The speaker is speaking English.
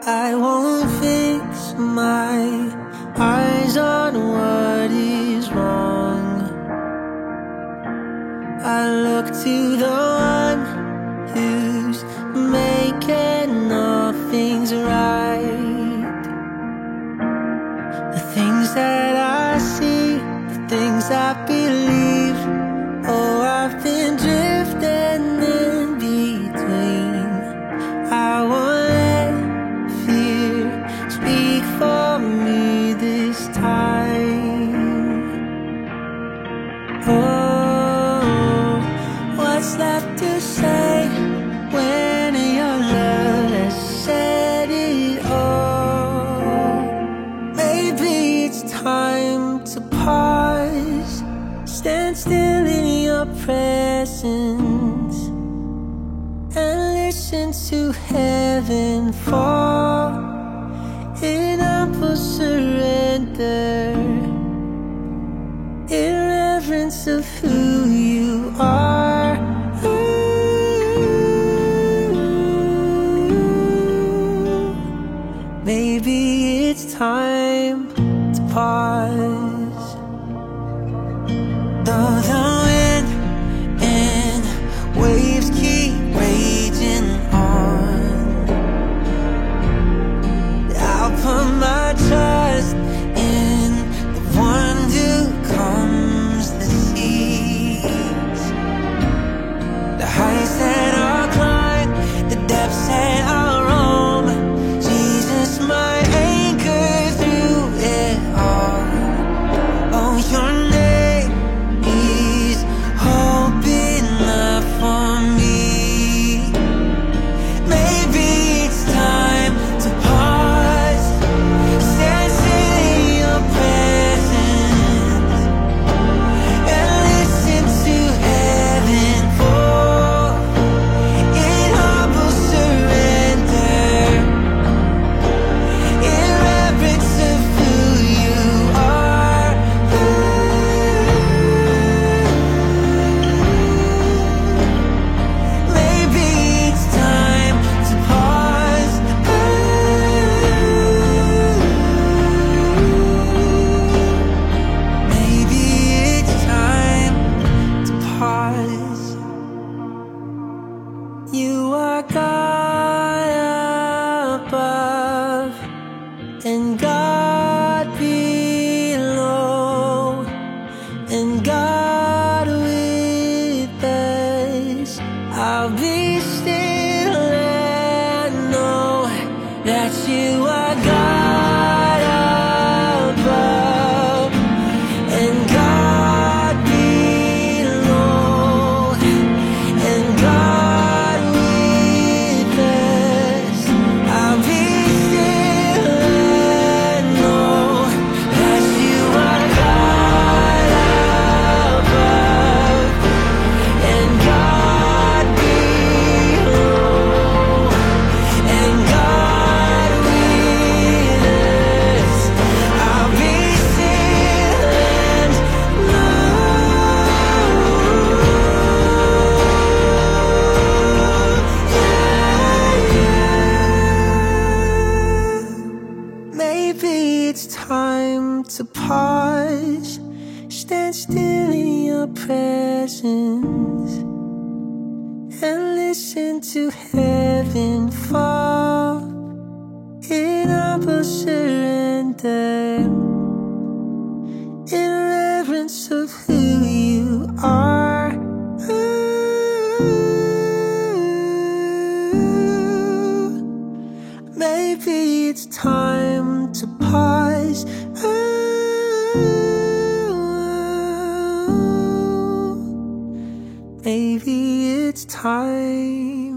I won't fix my eyes on what is wrong. I look to the one who's making all things right. The things that I see, the things I believe, oh, I've been drifting in between. I won't let fear speak for me this time. Oh, what's left to say when your love has said it all? Maybe it's time to pause, stand still in your presence, and listen to heaven fall in humble surrender, in reverence of who you are. Maybe it's time to pause. Though the wind and waves keep raging on, I'll put my trust in the one who calms the seas. The heights that I'll climb, the depths that I'll roam, Jesus, my anchor through it all. Oh, your name is hope enough for me. Maybe it's time to pause, stand still in your presence, and listen to heaven fall in humble surrender, in reverence of who you are. Maybe it's time to pause. Maybe it's time to pause. You are God above and God below, and God with us. I'll be still and know that you are God above and God below, and God with us. I'll be still and know that you are God above and God below, and God with us. I'll be still and know. Maybe it's time to pause, stand still in your presence, and listen to heaven fall in humble surrender, in reverence of who you are. Maybe it's time to pause. Maybe it's time